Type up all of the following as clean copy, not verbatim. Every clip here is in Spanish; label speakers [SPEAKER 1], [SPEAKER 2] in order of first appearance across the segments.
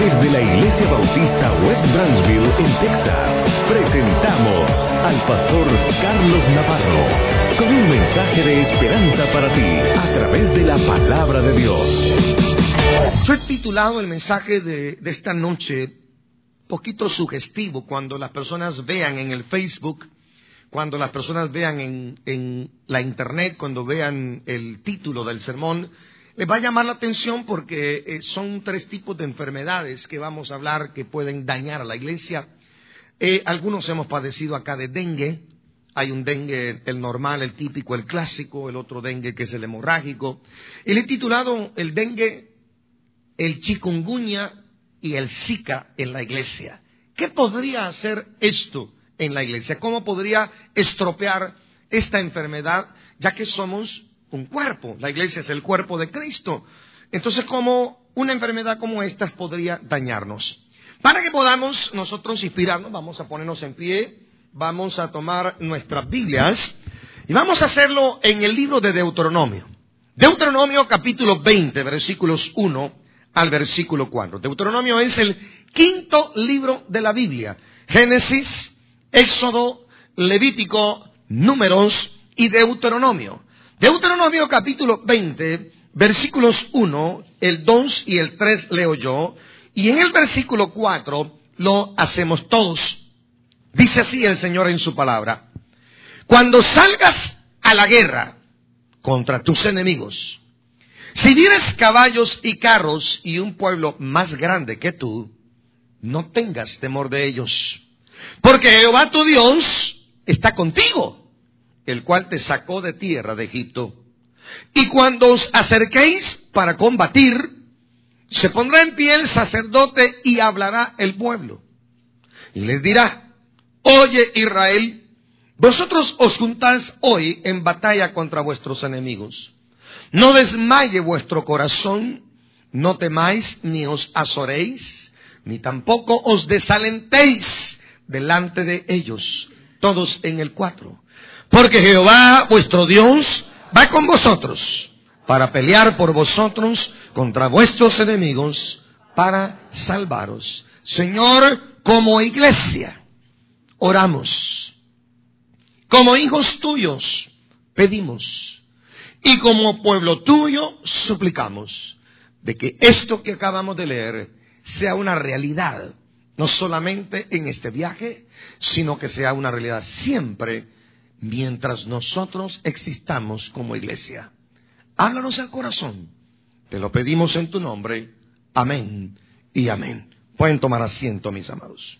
[SPEAKER 1] Desde la Iglesia Bautista West Branchville, en Texas, presentamos al pastor Carlos Navarro con un mensaje de esperanza para ti a través de la palabra de Dios.
[SPEAKER 2] Yo he titulado el mensaje de esta noche poquito sugestivo. Cuando las personas vean en el Facebook, cuando las personas vean en la internet, cuando vean el título del sermón, les va a llamar la atención porque son 3 tipos de enfermedades que vamos a hablar que pueden dañar a la iglesia. Algunos hemos padecido acá de dengue. Hay un dengue, el normal, el típico, el clásico, el otro dengue que es el hemorrágico. Y le he titulado el dengue, el chikungunya y el Zika en la iglesia. ¿Qué podría hacer esto en la iglesia? ¿Cómo podría estropear esta enfermedad, ya que somos un cuerpo? La iglesia es el cuerpo de Cristo. Entonces, ¿cómo una enfermedad como esta podría dañarnos? Para que podamos nosotros inspirarnos, vamos a ponernos en pie, vamos a tomar nuestras Biblias y vamos a hacerlo en el libro de Deuteronomio. Deuteronomio capítulo 20, versículos 1 al versículo 4. Deuteronomio es el 5º libro de la Biblia. Génesis, Éxodo, Levítico, Números y Deuteronomio. Deuteronomio capítulo 20, versículos 1, el 2 y el 3 leo yo, y en el versículo 4 lo hacemos todos. Dice así el Señor en su palabra: cuando salgas a la guerra contra tus enemigos, si vieres caballos y carros y un pueblo más grande que tú, no tengas temor de ellos, porque Jehová tu Dios está contigo, el cual te sacó de tierra de Egipto. Y cuando os acerquéis para combatir, se pondrá en pie el sacerdote y hablará el pueblo. Y les dirá: oye, Israel, vosotros os juntáis hoy en batalla contra vuestros enemigos. No desmaye vuestro corazón, no temáis ni os azoréis, ni tampoco os desalentéis delante de ellos. Todos en el 4. Porque Jehová vuestro Dios va con vosotros para pelear por vosotros contra vuestros enemigos, para salvaros. Señor, como iglesia oramos, como hijos tuyos pedimos, y como pueblo tuyo suplicamos de que esto que acabamos de leer sea una realidad, no solamente en este viaje, sino que sea una realidad siempre mientras nosotros existamos como iglesia. Háblanos al corazón, te lo pedimos en tu nombre. Amén y amén. Pueden tomar asiento, mis amados.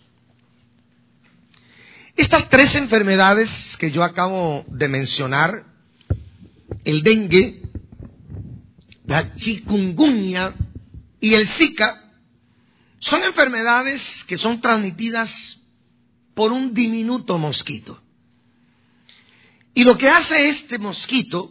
[SPEAKER 2] Estas 3 enfermedades que yo acabo de mencionar, el dengue, la chikungunya y el Zika, son enfermedades que son transmitidas por un diminuto mosquito. Y lo que hace este mosquito,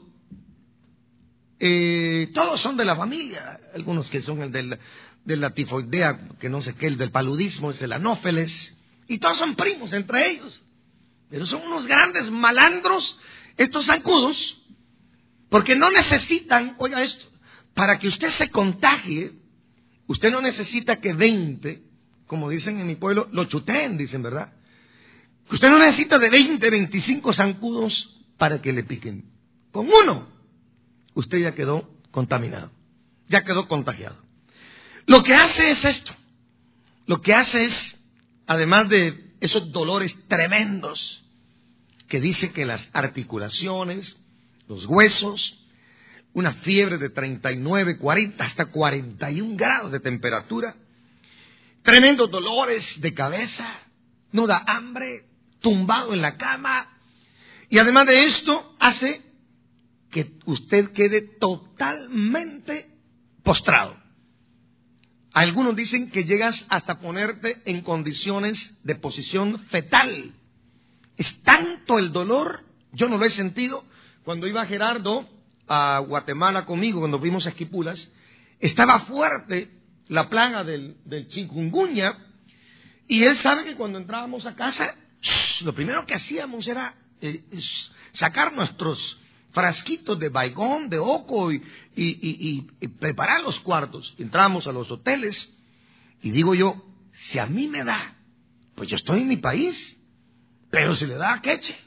[SPEAKER 2] todos son de la familia, algunos que son el de la tifoidea, que no sé qué, el del paludismo es el anófeles, y todos son primos entre ellos. Pero son unos grandes malandros estos zancudos, porque no necesitan, oiga esto, para que usted se contagie, usted no necesita que 20, como dicen en mi pueblo, lo chuteen, dicen, ¿verdad? Usted no necesita de 20, 25 zancudos para que le piquen. Con uno, usted ya quedó contaminado, ya quedó contagiado. Lo que hace es esto. Lo que hace es, además de esos dolores tremendos, que dice que las articulaciones, los huesos, una fiebre de 39, 40, hasta 41 grados de temperatura, tremendos dolores de cabeza, no da hambre, tumbado en la cama, y además de esto hace que usted quede totalmente postrado. Algunos dicen que llegas hasta ponerte en condiciones de posición fetal. Es tanto el dolor, yo no lo he sentido. Cuando iba Gerardo a Guatemala conmigo, cuando fuimos a Esquipulas, estaba fuerte la plaga del chikungunya, y él sabe que cuando entrábamos a casa, lo primero que hacíamos era sacar nuestros frasquitos de baigón, de oco y preparar los cuartos. Entramos a los hoteles Y digo yo, si a mí me da, pues yo estoy en mi país, pero si le da a Queche,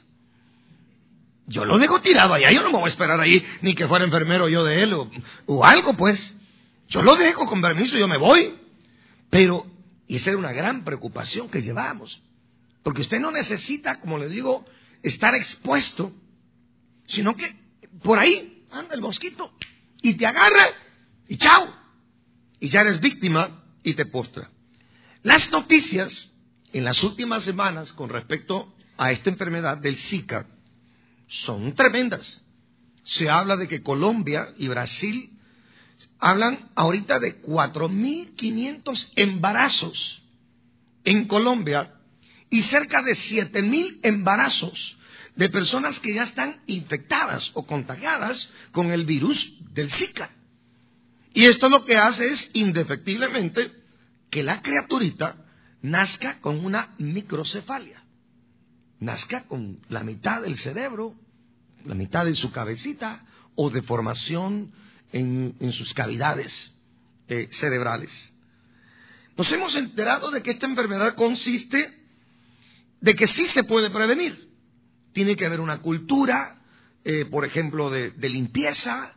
[SPEAKER 2] yo lo dejo tirado allá, yo no me voy a esperar ahí, ni que fuera enfermero yo de él o algo, pues. Yo lo dejo con permiso, yo me voy. Pero esa era una gran preocupación que llevábamos. Porque usted no necesita, como le digo, estar expuesto, sino que por ahí anda el mosquito y te agarra y chao. Y ya eres víctima y te postra. Las noticias en las últimas semanas con respecto a esta enfermedad del Zika son tremendas. Se habla de que Colombia y Brasil hablan ahorita de 4.500 embarazos en Colombia y cerca de 7.000 embarazos de personas que ya están infectadas o contagiadas con el virus del Zika. Y esto lo que hace es, indefectiblemente, que la criaturita nazca con una microcefalia, nazca con la mitad del cerebro, la mitad de su cabecita o deformación en sus cavidades cerebrales. Nos hemos enterado de que esta enfermedad consiste de que sí se puede prevenir. Tiene que haber una cultura, por ejemplo, de limpieza,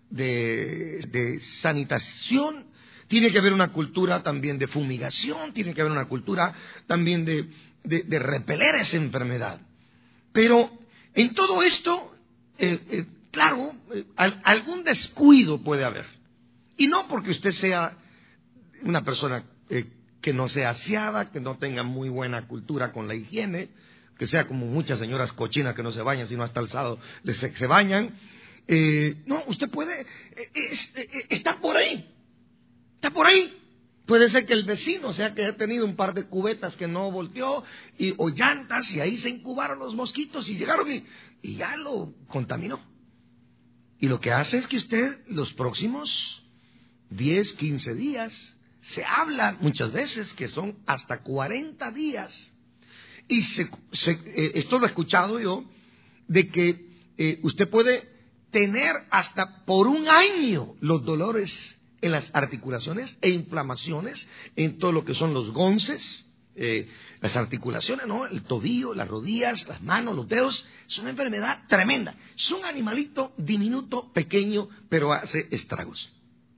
[SPEAKER 2] de sanitación. Tiene que haber una cultura también de fumigación. Tiene que haber una cultura también de repeler esa enfermedad. Pero en todo esto, claro, algún descuido puede haber. Y no porque usted sea una persona que no sea aseada, que no tenga muy buena cultura con la higiene, que sea como muchas señoras cochinas que no se bañan, sino hasta el sábado se bañan. No, usted puede estar por ahí. Está por ahí. Puede ser que el vecino sea que haya tenido un par de cubetas que no volteó o llantas y ahí se incubaron los mosquitos y llegaron y ya lo contaminó. Y lo que hace es que usted los próximos 10, 15 días, se habla muchas veces que son hasta 40 días. Y esto lo he escuchado yo, de que usted puede tener hasta por un año los dolores en las articulaciones e inflamaciones en todo lo que son los gonces, las articulaciones, ¿no? El tobillo, las rodillas, las manos, los dedos. Es una enfermedad tremenda. Es un animalito diminuto, pequeño, pero hace estragos.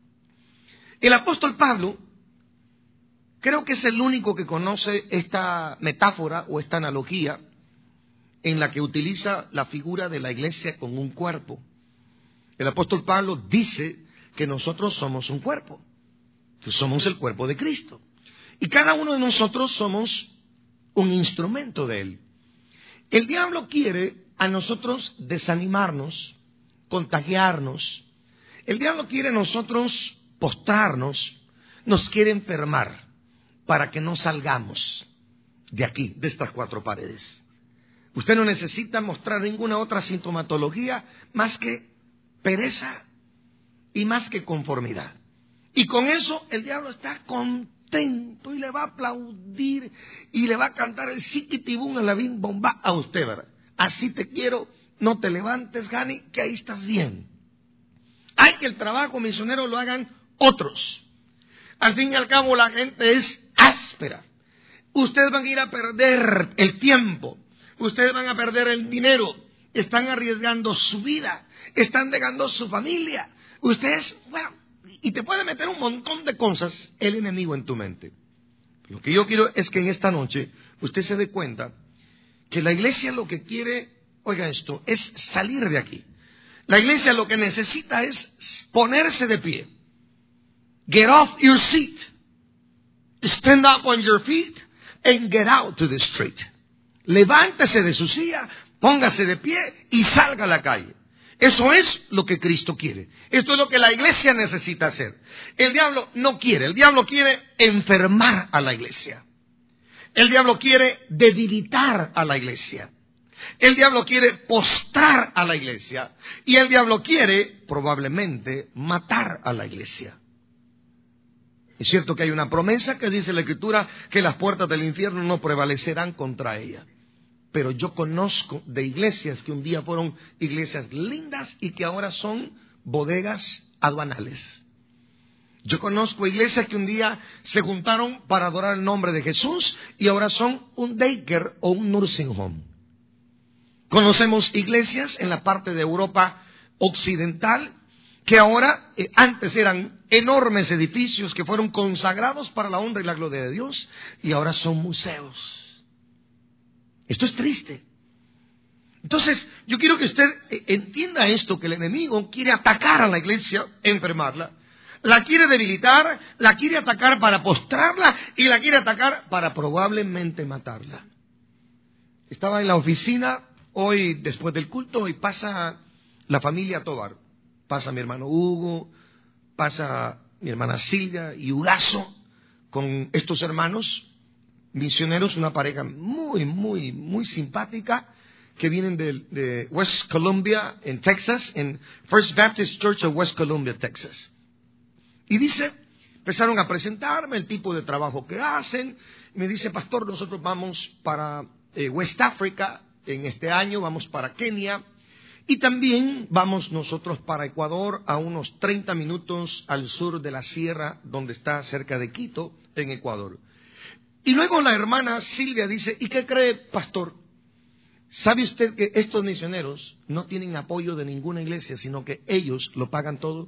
[SPEAKER 2] El apóstol Pablo creo que es el único que conoce esta metáfora o esta analogía en la que utiliza la figura de la iglesia con un cuerpo. El apóstol Pablo dice que nosotros somos un cuerpo, que somos el cuerpo de Cristo. Y cada uno de nosotros somos un instrumento de Él. El diablo quiere a nosotros desanimarnos, contagiarnos. El diablo quiere a nosotros postrarnos, nos quiere enfermar para que no salgamos de aquí, de estas cuatro paredes. Usted no necesita mostrar ninguna otra sintomatología más que pereza y más que conformidad. Y con eso el diablo está contento y le va a aplaudir y le va a cantar el siquitibún a la bim bomba a usted, ¿verdad? Así te quiero, no te levantes, Gani, que ahí estás bien. Hay que el trabajo misionero lo hagan otros. Al fin y al cabo la gente es áspera. Ustedes van a ir a perder el tiempo, ustedes van a perder el dinero, están arriesgando su vida, están dejando su familia. Ustedes, bueno, y te puede meter un montón de cosas el enemigo en tu mente. Lo que yo quiero es que en esta noche usted se dé cuenta que la iglesia lo que quiere, oiga esto, es salir de aquí. La iglesia lo que necesita es ponerse de pie. Get off your seat. Stand up on your feet and get out to the street. Levántese de su silla, póngase de pie y salga a la calle. Eso es lo que Cristo quiere. Esto es lo que la iglesia necesita hacer. El diablo no quiere. El diablo quiere enfermar a la iglesia. El diablo quiere debilitar a la iglesia. El diablo quiere postrar a la iglesia. Y el diablo quiere, probablemente, matar a la iglesia. Es cierto que hay una promesa que dice la Escritura que las puertas del infierno no prevalecerán contra ella. Pero yo conozco de iglesias que un día fueron iglesias lindas y que ahora son bodegas aduanales. Yo conozco iglesias que un día se juntaron para adorar el nombre de Jesús y ahora son un daycare o un nursing home. Conocemos iglesias en la parte de Europa occidental que ahora, antes eran enormes edificios que fueron consagrados para la honra y la gloria de Dios y ahora son museos. Esto es triste. Entonces, yo quiero que usted entienda esto, que el enemigo quiere atacar a la iglesia, enfermarla, la quiere debilitar, la quiere atacar para postrarla y la quiere atacar para probablemente matarla. Estaba en la oficina hoy después del culto y pasa la familia Tobar. Pasa mi hermano Hugo, pasa mi hermana Silvia y Ugazo con estos hermanos misioneros, una pareja muy simpática que vienen de West Columbia, en Texas, en First Baptist Church of West Columbia, Texas. Y empezaron a presentarme el tipo de trabajo que hacen. Me dice, pastor, nosotros vamos para West Africa en este año, vamos para Kenia. Y también vamos nosotros para Ecuador, a unos 30 minutos al sur de la sierra, donde está cerca de Quito, en Ecuador. Y luego la hermana Silvia dice, ¿y qué cree, pastor? ¿Sabe usted que estos misioneros no tienen apoyo de ninguna iglesia, sino que ellos lo pagan todo?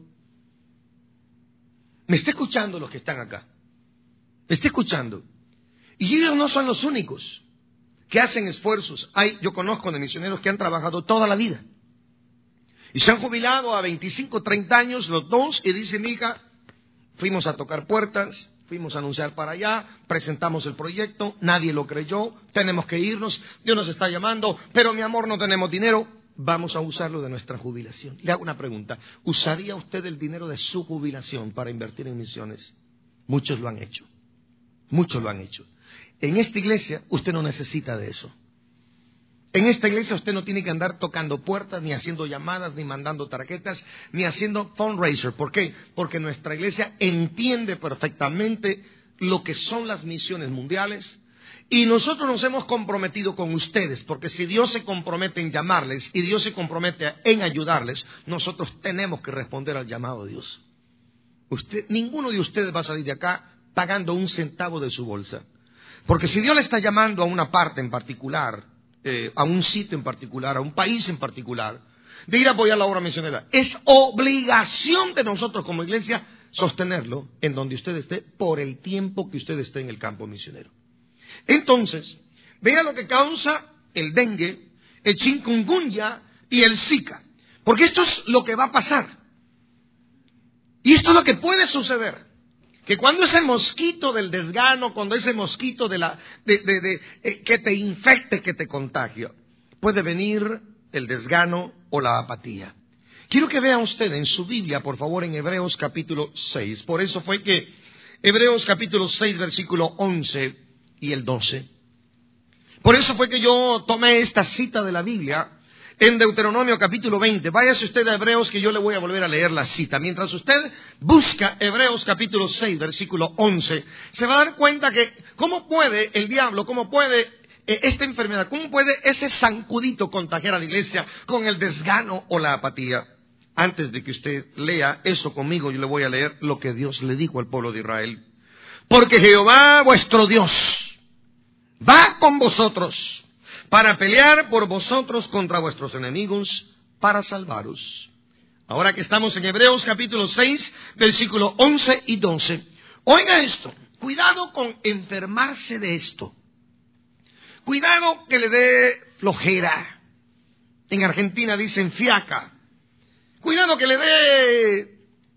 [SPEAKER 2] Me está escuchando los que están acá. Me está escuchando. Y ellos no son los únicos que hacen esfuerzos. Yo conozco de misioneros que han trabajado toda la vida. Y se han jubilado a 25, 30 años los dos y dicen, hija, fuimos a tocar puertas, fuimos a anunciar para allá, presentamos el proyecto, nadie lo creyó, tenemos que irnos, Dios nos está llamando, pero mi amor, no tenemos dinero, vamos a usarlo de nuestra jubilación. Le hago una pregunta, ¿usaría usted el dinero de su jubilación para invertir en misiones? Muchos lo han hecho, muchos lo han hecho. En esta iglesia usted no necesita de eso. En esta iglesia usted no tiene que andar tocando puertas, ni haciendo llamadas, ni mandando tarjetas, ni haciendo fundraiser. ¿Por qué? Porque nuestra iglesia entiende perfectamente lo que son las misiones mundiales y nosotros nos hemos comprometido con ustedes, porque si Dios se compromete en llamarles y Dios se compromete en ayudarles, nosotros tenemos que responder al llamado de Dios. Ninguno de ustedes va a salir de acá pagando un centavo de su bolsa. Porque si Dios le está llamando a una parte en particular, a un sitio en particular, a un país en particular, de ir a apoyar la obra misionera, es obligación de nosotros como iglesia sostenerlo en donde usted esté por el tiempo que usted esté en el campo misionero. Entonces, vea lo que causa el dengue, el chikungunya y el Zika, porque esto es lo que va a pasar. Y esto es lo que puede suceder. Que cuando ese mosquito del desgano, cuando ese mosquito que te infecte, que te contagia, puede venir el desgano o la apatía. Quiero que vea usted en su Biblia, por favor, en Hebreos capítulo 6. Por eso fue que Hebreos capítulo 6, versículo 11 y el 12. Por eso fue que yo tomé esta cita de la Biblia en Deuteronomio capítulo 20. Váyase usted a Hebreos, que yo le voy a volver a leer la cita. Mientras usted busca Hebreos capítulo 6, versículo 11, se va a dar cuenta que cómo puede el diablo, cómo puede esta enfermedad, cómo puede ese zancudito contagiar a la iglesia con el desgano o la apatía. Antes de que usted lea eso conmigo, yo le voy a leer lo que Dios le dijo al pueblo de Israel. Porque Jehová vuestro Dios va con vosotros para pelear por vosotros contra vuestros enemigos, para salvaros. Ahora que estamos en Hebreos capítulo 6, versículo 11 y 12. Oiga esto, cuidado con enfermarse de esto. Cuidado que le dé flojera. En Argentina dicen fiaca. Cuidado que le dé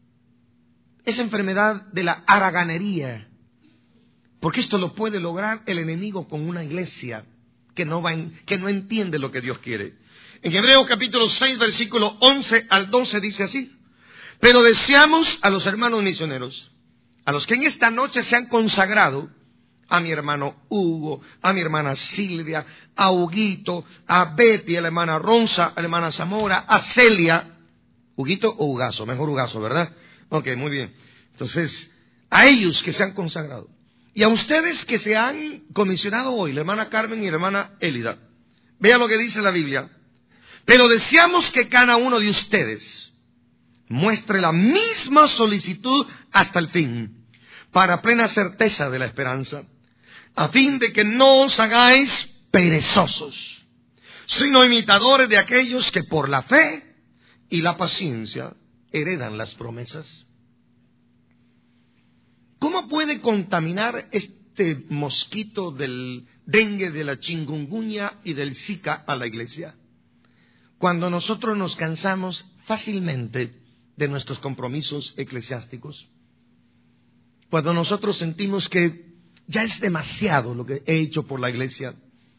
[SPEAKER 2] esa enfermedad de la haraganería. Porque esto lo puede lograr el enemigo con una iglesia que no entiende lo que Dios quiere. En Hebreos capítulo 6, versículo 11 al 12 dice así. Pero deseamos a los hermanos misioneros, a los que en esta noche se han consagrado, a mi hermano Hugo, a mi hermana Silvia, a Huguito, a Betty, a la hermana Ronza, a la hermana Zamora, a Celia. ¿Huguito o Ugazo? Mejor Ugazo, ¿verdad? Ok, muy bien. Entonces, a ellos que se han consagrado. Y a ustedes que se han comisionado hoy, la hermana Carmen y la hermana Élida. Vean lo que dice la Biblia. Pero deseamos que cada uno de ustedes muestre la misma solicitud hasta el fin, para plena certeza de la esperanza, a fin de que no os hagáis perezosos, sino imitadores de aquellos que por la fe y la paciencia heredan las promesas. ¿Cómo puede contaminar este mosquito del dengue, de la chikungunya y del Zika a la iglesia? Cuando nosotros nos cansamos fácilmente de nuestros compromisos eclesiásticos, cuando nosotros sentimos que ya es demasiado lo que he hecho por la iglesia.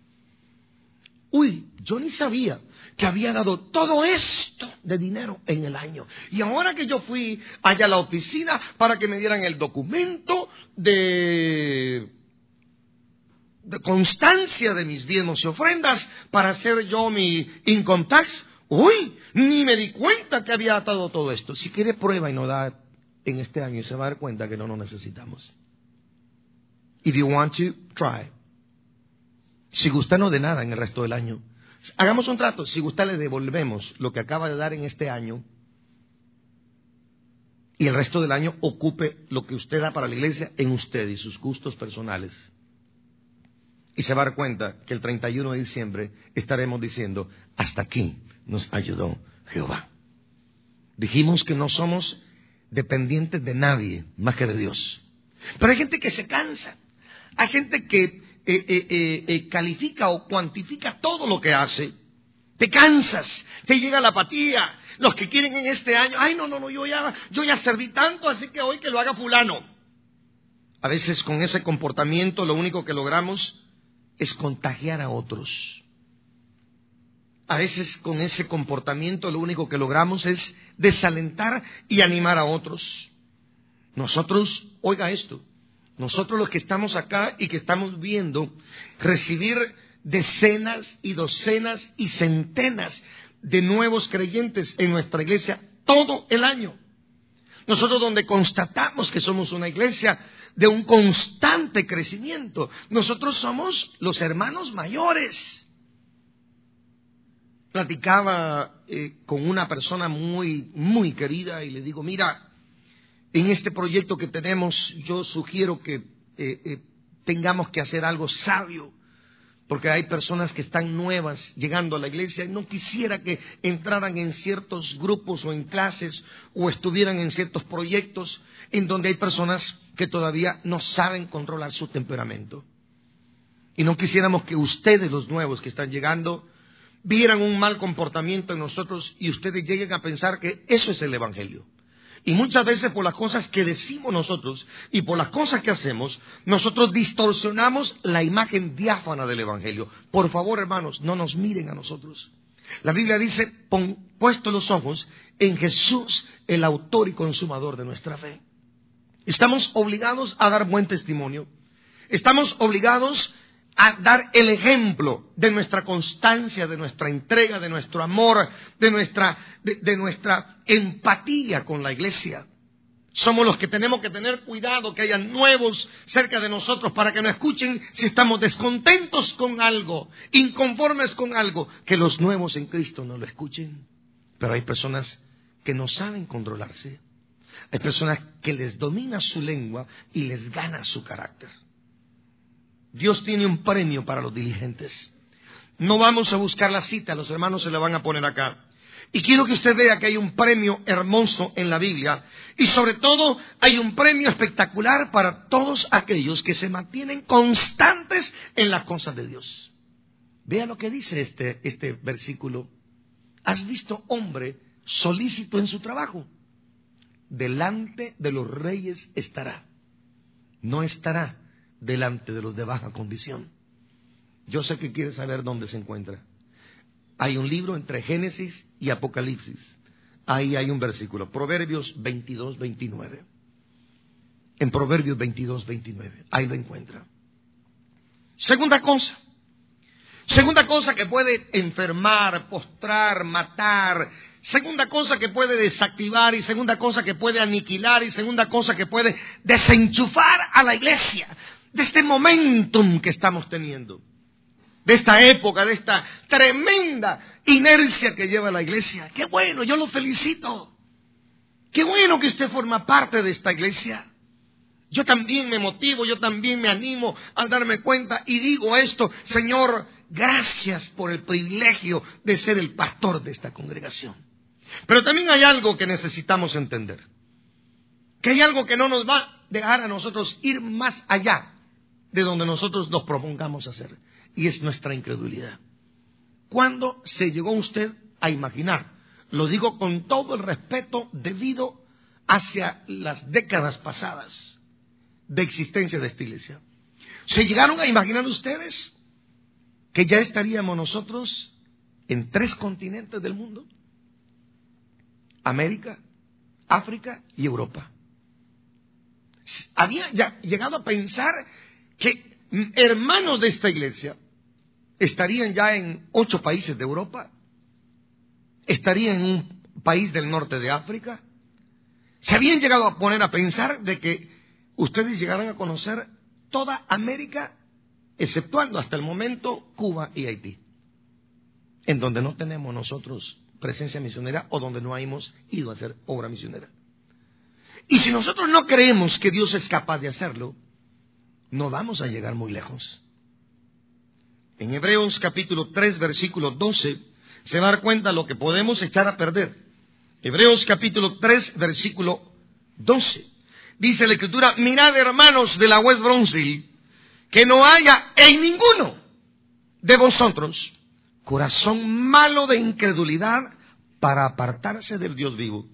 [SPEAKER 2] Uy, yo ni sabía que había dado todo esto de dinero en el año. Y ahora que yo fui allá a la oficina para que me dieran el documento de constancia de mis diezmos y ofrendas para hacer yo mi income tax, uy, ni me di cuenta que había dado todo esto. Si quiere prueba y no da en este año y se va a dar cuenta que no lo necesitamos. If you want to, try. Si gusta, no de nada en el resto del año. Hagamos un trato. Si gusta, le devolvemos lo que acaba de dar en este año y el resto del año ocupe lo que usted da para la iglesia en usted y sus gustos personales. Y se va a dar cuenta que el 31 de diciembre estaremos diciendo, hasta aquí nos ayudó Jehová. Dijimos que no somos dependientes de nadie más que de Dios. Pero hay gente que se cansa. Hay gente que califica o cuantifica todo lo que hace. Te cansas, te llega la apatía. Los que quieren en este año, ay no, yo ya serví tanto, así que hoy que lo haga fulano. A veces con ese comportamiento lo único que logramos es contagiar a otros. A veces con ese comportamiento lo único que logramos es desalentar y animar a otros. Nosotros, oiga esto, nosotros los que estamos acá y que estamos viendo recibir decenas y docenas y centenas de nuevos creyentes en nuestra iglesia todo el año. Nosotros donde constatamos que somos una iglesia de un constante crecimiento. Nosotros somos los hermanos mayores. Platicaba con una persona muy querida y le digo, mira, en este proyecto que tenemos yo sugiero que tengamos que hacer algo sabio, porque hay personas que están nuevas llegando a la iglesia y no quisiera que entraran en ciertos grupos o en clases o estuvieran en ciertos proyectos en donde hay personas que todavía no saben controlar su temperamento. Y no quisiéramos que ustedes, los nuevos que están llegando, vieran un mal comportamiento en nosotros y ustedes lleguen a pensar que eso es el evangelio. Y muchas veces por las cosas que decimos nosotros y por las cosas que hacemos, nosotros distorsionamos la imagen diáfana del evangelio. Por favor, hermanos, no nos miren a nosotros. La Biblia dice, puesto los ojos en Jesús, el autor y consumador de nuestra fe. Estamos obligados a dar buen testimonio. Estamos obligados a dar el ejemplo de nuestra constancia, de nuestra entrega, de nuestro amor, de nuestra empatía con la iglesia. Somos los que tenemos que tener cuidado que haya nuevos cerca de nosotros para que no escuchen si estamos descontentos con algo, inconformes con algo, que los nuevos en Cristo no lo escuchen. Pero hay personas que no saben controlarse. Hay personas que les domina su lengua y les gana su carácter. Dios tiene un premio para los diligentes. No vamos a buscar la cita, los hermanos se la van a poner acá. Y quiero que usted vea que hay un premio hermoso en la Biblia. Y sobre todo hay un premio espectacular para todos aquellos que se mantienen constantes en las cosas de Dios. Vea lo que dice este versículo. ¿Has visto hombre solícito en su trabajo? Delante de los reyes estará. No estará delante de los de baja condición. Yo sé que quiere saber dónde se encuentra. Hay un libro entre Génesis y Apocalipsis. Ahí hay un versículo, Proverbios 22, 29. En Proverbios 22, 29. Ahí lo encuentra. Segunda cosa que puede enfermar, postrar, matar. Segunda cosa que puede desactivar y segunda cosa que puede aniquilar y segunda cosa que puede desenchufar a la iglesia de este momentum que estamos teniendo, de esta época, de esta tremenda inercia que lleva la iglesia. ¡Qué bueno! Yo lo felicito. Qué bueno que usted forma parte de esta iglesia. Yo también me motivo, yo también me animo al darme cuenta y digo esto: Señor, gracias por el privilegio de ser el pastor de esta congregación. Pero también hay algo que necesitamos entender, que hay algo que no nos va a dejar a nosotros ir más allá de donde nosotros nos propongamos hacer, y es nuestra incredulidad. ¿Cuándo se llegó usted a imaginar? Lo digo con todo el respeto debido hacia las décadas pasadas de existencia de esta iglesia. ¿Se llegaron a imaginar ustedes que ya estaríamos nosotros en 3 continentes del mundo? América, África y Europa. Había ya llegado a pensar que hermanos de esta iglesia estarían ya en 8 países de Europa, estarían en un país del norte de África. Se habían llegado a poner a pensar de que ustedes llegaran a conocer toda América, exceptuando hasta el momento Cuba y Haití, en donde no tenemos nosotros presencia misionera o donde no hemos ido a hacer obra misionera. Y si nosotros no creemos que Dios es capaz de hacerlo, no vamos a llegar muy lejos. En Hebreos capítulo 3, versículo 12, se va a dar cuenta de lo que podemos echar a perder. Hebreos capítulo 3, versículo 12. Dice la Escritura: mirad, hermanos de la West Brownsville, que no haya en ninguno de vosotros corazón malo de incredulidad para apartarse del Dios vivo.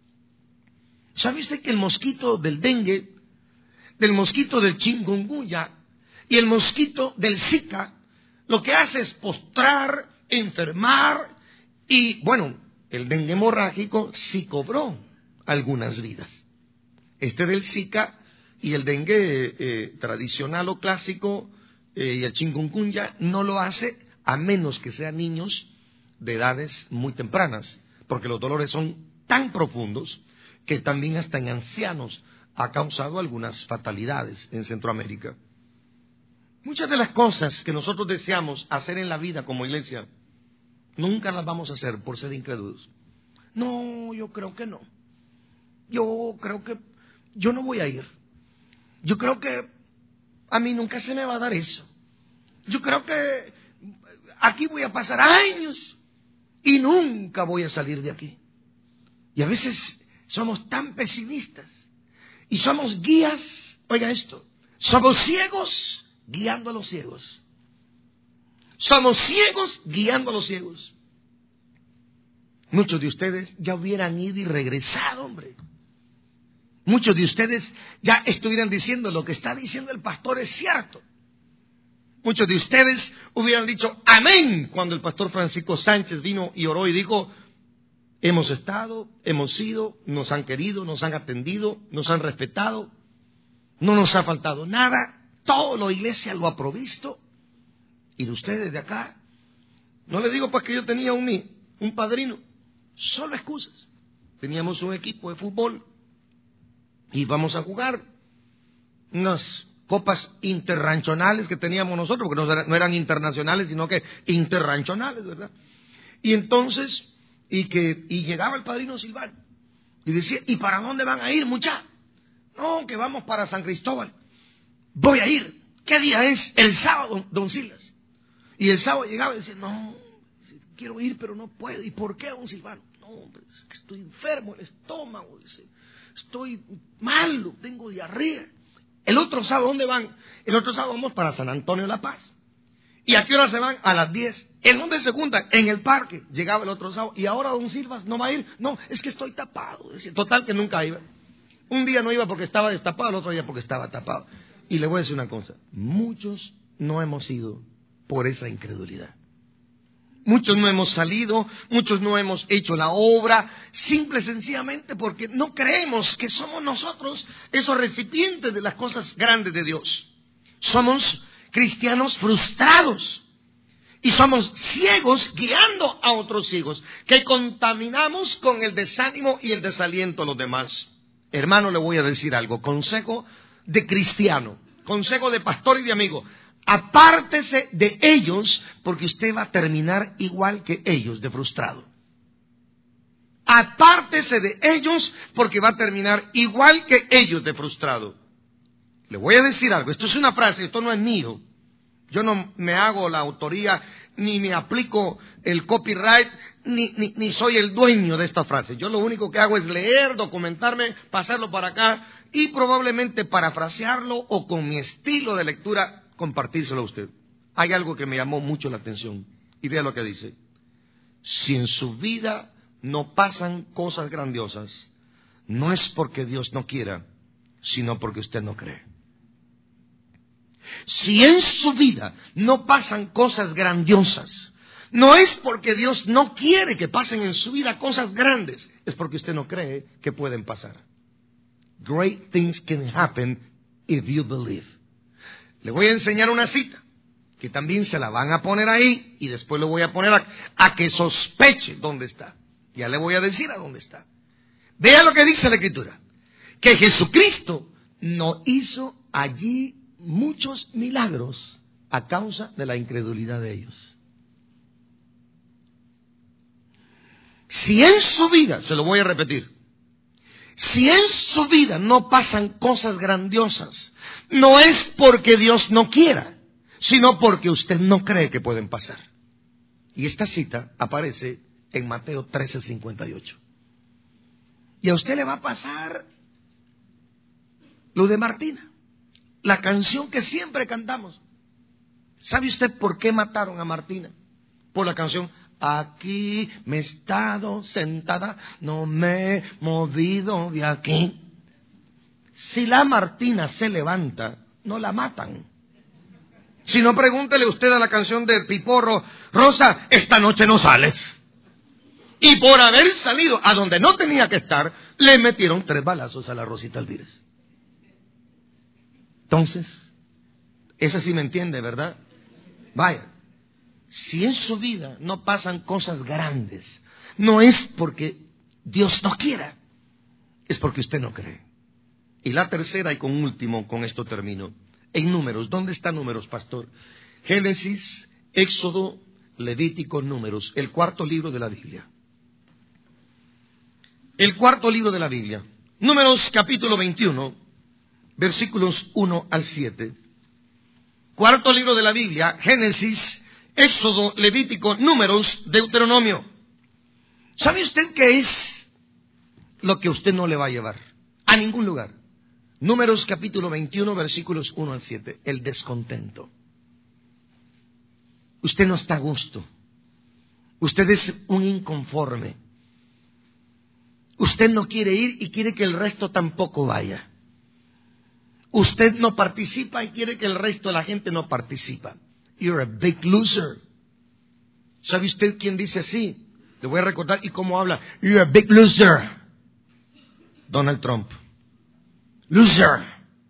[SPEAKER 2] ¿Sabe usted que el mosquito del dengue, del mosquito del chikungunya y el mosquito del Zika, lo que hace es postrar, enfermar y, bueno, el dengue hemorrágico sí cobró algunas vidas? Este del Zika y el dengue tradicional o clásico y el chikungunya no lo hace a menos que sean niños de edades muy tempranas, porque los dolores son tan profundos que también hasta en ancianos ha causado algunas fatalidades en Centroamérica. Muchas de las cosas que nosotros deseamos hacer en la vida como iglesia, nunca las vamos a hacer por ser incrédulos. No, yo creo que no. Yo creo que yo no voy a ir. Yo creo que a mí nunca se me va a dar eso. Yo creo que aquí voy a pasar años y nunca voy a salir de aquí. Y a veces somos tan pesimistas y somos guías, oiga esto, somos ciegos guiando a los ciegos. Somos ciegos guiando a los ciegos. Muchos de ustedes ya hubieran ido y regresado, hombre. Muchos de ustedes ya estuvieran diciendo: lo que está diciendo el pastor es cierto. Muchos de ustedes hubieran dicho amén cuando el pastor Francisco Sánchez vino y oró y dijo: hemos estado, hemos ido, nos han querido, nos han atendido, nos han respetado, no nos ha faltado nada, todo la iglesia lo ha provisto. Y de ustedes de acá, no le digo pues que yo tenía un padrino, solo excusas. Teníamos un equipo de fútbol y vamos a jugar unas copas interranchonales que teníamos nosotros, porque no eran internacionales, sino que interranchonales, ¿verdad? Y entonces, y llegaba el padrino Silvano y decía: ¿y para dónde van a ir, muchachos? No, que vamos para San Cristóbal. Voy a ir. ¿Qué día es? El sábado, don Silas. Y el sábado llegaba y decía: no, quiero ir, pero no puedo. ¿Y por qué, don Silvano? No, hombre, es que estoy enfermo, el estómago, dice. Estoy malo, tengo diarrea. El otro sábado, ¿dónde van? El otro sábado vamos para San Antonio de la Paz. ¿Y a qué hora se van? A las 10. ¿En dónde se juntan? En el parque. Llegaba el otro sábado. ¿Y ahora don Silvas no va a ir? No, es que estoy tapado. Decía, total que nunca iba. Un día no iba porque estaba destapado, el otro día porque estaba tapado. Y le voy a decir una cosa: muchos no hemos ido por esa incredulidad. Muchos no hemos salido, muchos no hemos hecho la obra, simple y sencillamente porque no creemos que somos nosotros esos recipientes de las cosas grandes de Dios. Somos cristianos frustrados y somos ciegos guiando a otros ciegos, que contaminamos con el desánimo y el desaliento a los demás. Hermano, le voy a decir algo, consejo de cristiano, consejo de pastor y de amigo: apártese de ellos, porque usted va a terminar igual que ellos, de frustrado. apártese de ellos porque va a terminar igual que ellos de frustrado. Le voy a decir algo, esto es una frase, esto no es mío. Yo no me hago la autoría, ni me aplico el copyright, ni soy el dueño de esta frase. Yo lo único que hago es leer, documentarme, pasarlo para acá y probablemente parafrasearlo o con mi estilo de lectura compartírselo a usted. Hay algo que me llamó mucho la atención y vea lo que dice. Si en su vida no pasan cosas grandiosas, no es porque Dios no quiera, sino porque usted no cree. Si en su vida no pasan cosas grandiosas, no es porque Dios no quiere que pasen en su vida cosas grandes, es porque usted no cree que pueden pasar. Great things can happen if you believe. Le voy a enseñar una cita, que también se la van a poner ahí, y después lo voy a poner a que sospeche dónde está. Ya le voy a decir a dónde está. Vea lo que dice la Escritura, que Jesucristo no hizo allí muchos milagros a causa de la incredulidad de ellos. Si en su vida, se lo voy a repetir, si en su vida no pasan cosas grandiosas, no es porque Dios no quiera, sino porque usted no cree que pueden pasar. Y esta cita aparece en Mateo 13:58. Y a usted le va a pasar lo de Martina, la canción que siempre cantamos. ¿Sabe usted por qué mataron a Martina? Por la canción Aquí me he estado sentada, no me he movido de aquí. Si la Martina se levanta, no la matan. Si no, pregúntele usted a la canción de Piporro, Rosa, esta noche no sales. Y por haber salido a donde no tenía que estar, le metieron 3 balazos a la Rosita Alvírez. Entonces, esa sí me entiende, ¿verdad? Vaya, si en su vida no pasan cosas grandes, no es porque Dios no quiera, es porque usted no cree. Y la tercera y con último, con esto termino, en Números. ¿Dónde está Números, pastor? Génesis, Éxodo, Levítico, Números, el 4º libro de la Biblia. El 4º libro de la Biblia. Números capítulo 21, versículos 1 al 7. 4º libro de la Biblia, Génesis, Éxodo, Levítico, Números, Deuteronomio. ¿Sabe usted qué es lo que usted no le va a llevar a ningún lugar? Números capítulo 21, versículos 1 al 7. El descontento. Usted no está a gusto. Usted es un inconforme. Usted no quiere ir y quiere que el resto tampoco vaya. Usted no participa y quiere que el resto de la gente no participa. You're a big loser. ¿Sabe usted quién dice así? Le voy a recordar y cómo habla. You're a big loser. Donald Trump. Loser.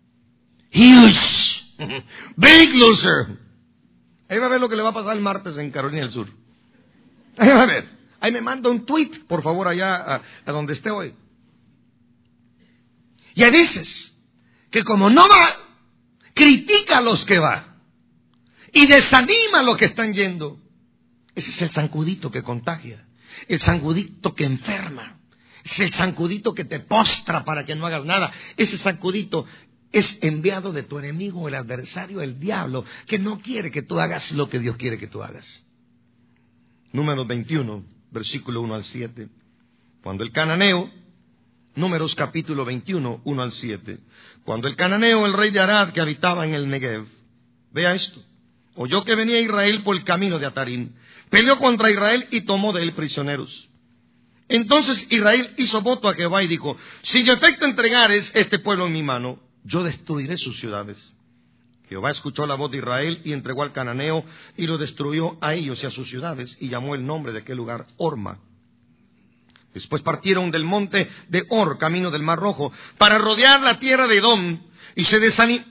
[SPEAKER 2] Huge. Big loser. Ahí va a ver lo que le va a pasar el martes en Carolina del Sur. Ahí va a ver. Ahí me manda un tweet, por favor, allá a donde esté hoy. Y hay veces que como no va, critica a los que va. Y desanima a los que están yendo. Ese es el zancudito que contagia. El zancudito que enferma. Es el zancudito que te postra para que no hagas nada. Ese zancudito es enviado de tu enemigo, el adversario, el diablo, que no quiere que tú hagas lo que Dios quiere que tú hagas. Números 21, versículo 1 al 7. Cuando el cananeo, Números capítulo 21, 1 al 7. Cuando el cananeo, el rey de Arad, que habitaba en el Negev, vea esto, oyó que venía Israel por el camino de Atarim, peleó contra Israel y tomó de él prisioneros. Entonces Israel hizo voto a Jehová y dijo, si en efecto entregares este pueblo en mi mano, yo destruiré sus ciudades. Jehová escuchó la voz de Israel y entregó al cananeo y lo destruyó a ellos y a sus ciudades y llamó el nombre de aquel lugar Horma. Después partieron del monte de Hor, camino del Mar Rojo, para rodear la tierra de Edom y se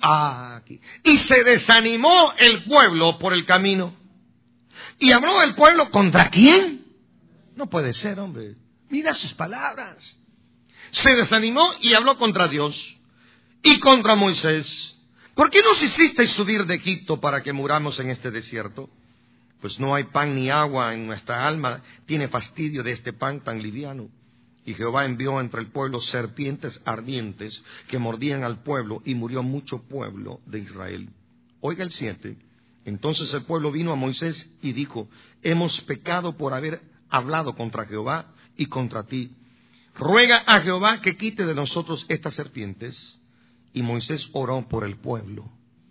[SPEAKER 2] desanimó el pueblo por el camino. ¿Y habló el pueblo contra quién? No puede ser, hombre. Mira sus palabras. Se desanimó y habló contra Dios y contra Moisés. ¿Por qué nos hicisteis subir de Egipto para que muramos en este desierto? Pues no hay pan ni agua en nuestra alma. Tiene fastidio de este pan tan liviano. Y Jehová envió entre el pueblo serpientes ardientes que mordían al pueblo, y murió mucho pueblo de Israel. Oiga el 7. Entonces el pueblo vino a Moisés y dijo: hemos pecado por haber hablado contra Jehová y contra ti. Ruega a Jehová que quite de nosotros estas serpientes. Y Moisés oró por el pueblo.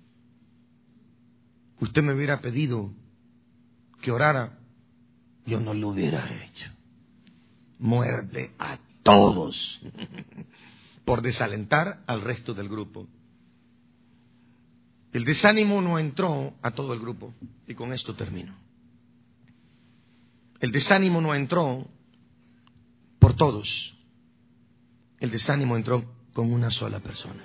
[SPEAKER 2] Usted me hubiera pedido que orara, yo no lo hubiera hecho. Muerde a todos por desalentar al resto del grupo. El desánimo no entró a todo el grupo, y con esto termino. El desánimo no entró por todos. El desánimo entró con una sola persona.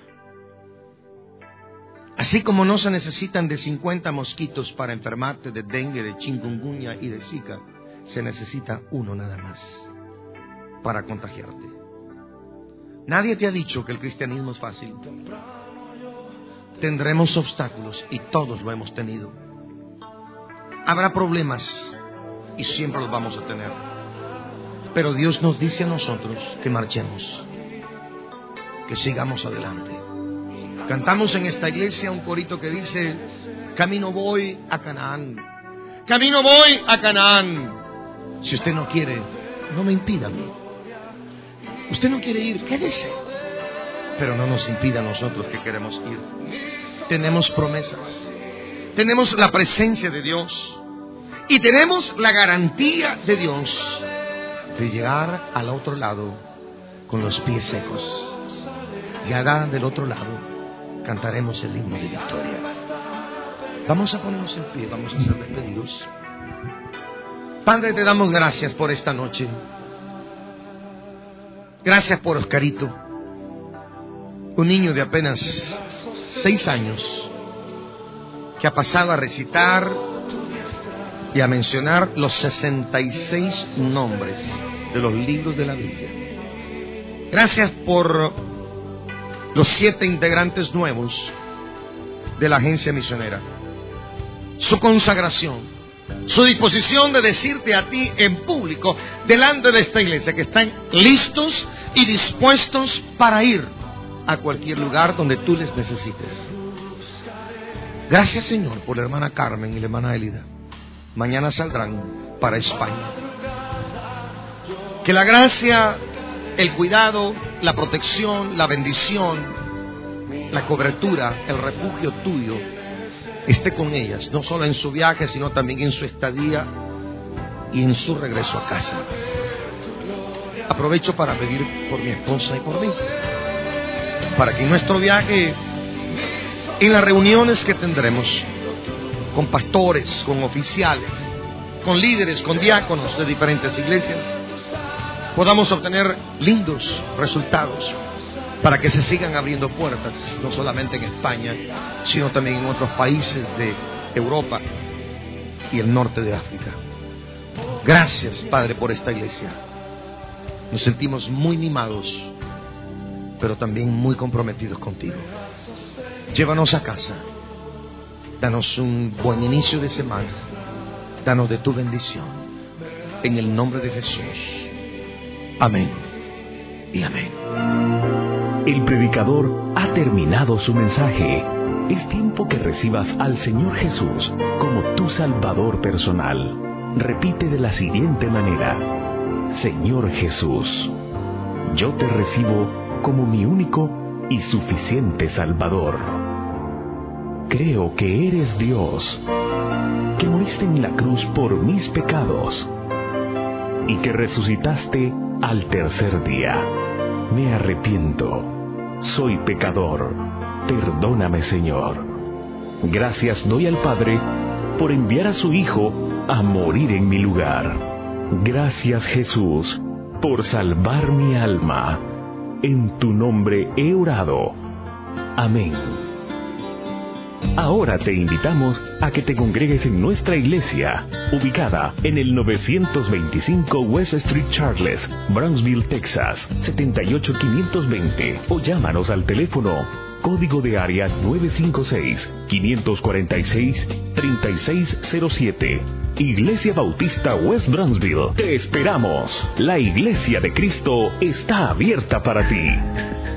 [SPEAKER 2] Así como no se necesitan de 50 mosquitos para enfermarte de dengue, de chikungunya y de zika, se necesita uno nada más para contagiarte. Nadie te ha dicho que el cristianismo es fácil. Tendremos obstáculos, y todos lo hemos tenido. Habrá problemas, y siempre los vamos a tener. Pero Dios nos dice a nosotros que marchemos, que sigamos adelante. Cantamos en esta iglesia un corito que dice: camino voy a Canaán, camino voy a Canaán. Si usted no quiere, no me impida a mí. Usted no quiere ir, quédese, pero no nos impida a nosotros que queremos ir. Tenemos promesas, tenemos la presencia de Dios y tenemos la garantía de Dios de llegar al otro lado con los pies secos. Y allá del otro lado cantaremos el himno de victoria. Vamos a ponernos en pie, vamos a ser despedidos. Padre, te damos gracias por esta noche. Gracias por Oscarito, un niño de apenas 6 años que ha pasado a recitar y a mencionar los 66 nombres de los libros de la Biblia. Gracias por los 7 integrantes nuevos de la agencia misionera, su consagración, su disposición de decirte a ti en público delante de esta iglesia que están listos y dispuestos para ir a cualquier lugar donde tú les necesites. Gracias, Señor, por la hermana Carmen y la hermana Elida. Mañana saldrán para España. Que la gracia, el cuidado, la protección, la bendición, la cobertura, el refugio tuyo esté con ellas, no solo en su viaje, sino también en su estadía y en su regreso a casa. Aprovecho para pedir por mi esposa y por mí, para que en nuestro viaje, en las reuniones que tendremos con pastores, con oficiales, con líderes, con diáconos de diferentes iglesias, podamos obtener lindos resultados para que se sigan abriendo puertas, no solamente en España, sino también en otros países de Europa y el norte de África. Gracias, Padre, por esta iglesia. Nos sentimos muy mimados, pero también muy comprometidos contigo. Llévanos a casa. Danos un buen inicio de semana. Danos de tu bendición. En el nombre de Jesús. Amén y amén.
[SPEAKER 1] El predicador ha terminado su mensaje. Es tiempo que recibas al Señor Jesús como tu Salvador personal. Repite de la siguiente manera: Señor Jesús, yo te recibo como mi único y suficiente Salvador. Creo que eres Dios, que moriste en la cruz por mis pecados y que resucitaste al tercer día. Me arrepiento, soy pecador, perdóname, Señor. Gracias doy al Padre por enviar a su Hijo a morir en mi lugar. Gracias, Jesús, por salvar mi alma. En tu nombre he orado. Amén. Ahora te invitamos a que te congregues en nuestra iglesia, ubicada en el 925 West Street Charles, Brownsville, Texas, 78520, o llámanos al teléfono código de área 956-546-3607. Iglesia Bautista West Brownsville. Te esperamos. La Iglesia de Cristo está abierta para ti.